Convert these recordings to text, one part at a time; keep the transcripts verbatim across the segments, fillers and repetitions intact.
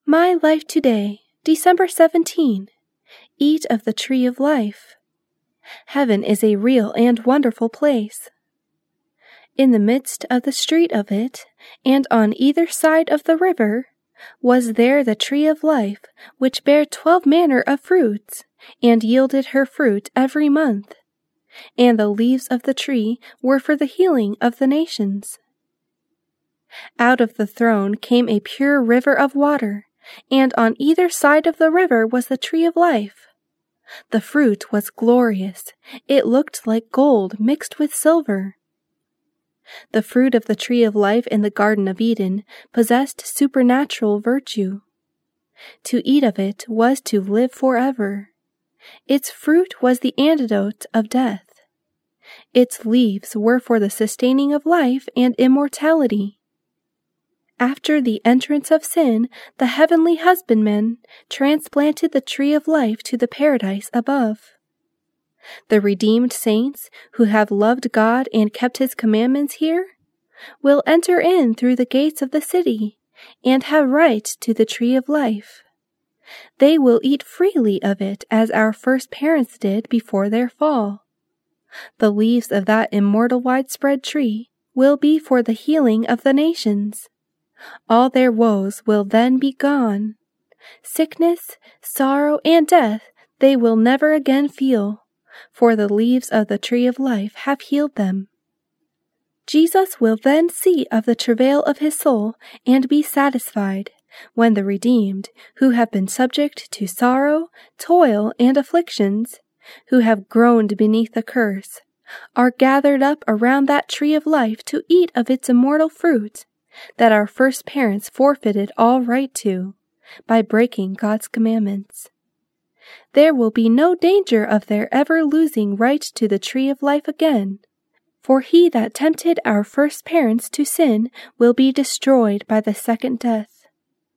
My life today, December seventeenth. Eat of the tree of life. Heaven is a real and wonderful place. In the midst of the street of it, and on either side of the river, was there the tree of life, which bare twelve manner of fruits, and yielded her fruit every month. And the leaves of the tree were for the healing of the nations. Out of the throne came a pure river of water, and on either side of the river was the tree of life. The fruit was glorious. It looked like gold mixed with silver. The fruit of the tree of life in the Garden of Eden possessed supernatural virtue. To eat of it was to live forever. Its fruit was the antidote of death. Its leaves were for the sustaining of life and immortality. After the entrance of sin, the heavenly husbandman transplanted the tree of life to the paradise above. The redeemed saints, who have loved God and kept His commandments here, will enter in through the gates of the city and have right to the tree of life. They will eat freely of it as our first parents did before their fall. The leaves of that immortal widespread tree will be for the healing of the nations. All their woes will then be gone. Sickness, sorrow, and death they will never again feel, for the leaves of the tree of life have healed them. Jesus will then see of the travail of his soul and be satisfied, when the redeemed, who have been subject to sorrow, toil, and afflictions, who have groaned beneath the curse, are gathered up around that tree of life to eat of its immortal fruit, that our first parents forfeited all right to, by breaking God's commandments. There will be no danger of their ever losing right to the tree of life again, for he that tempted our first parents to sin will be destroyed by the second death.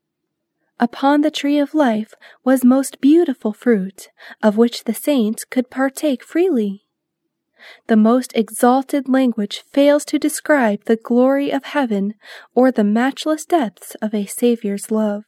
Upon the tree of life was most beautiful fruit, of which the saints could partake freely. The most exalted language fails to describe the glory of heaven or the matchless depths of a Saviour's love.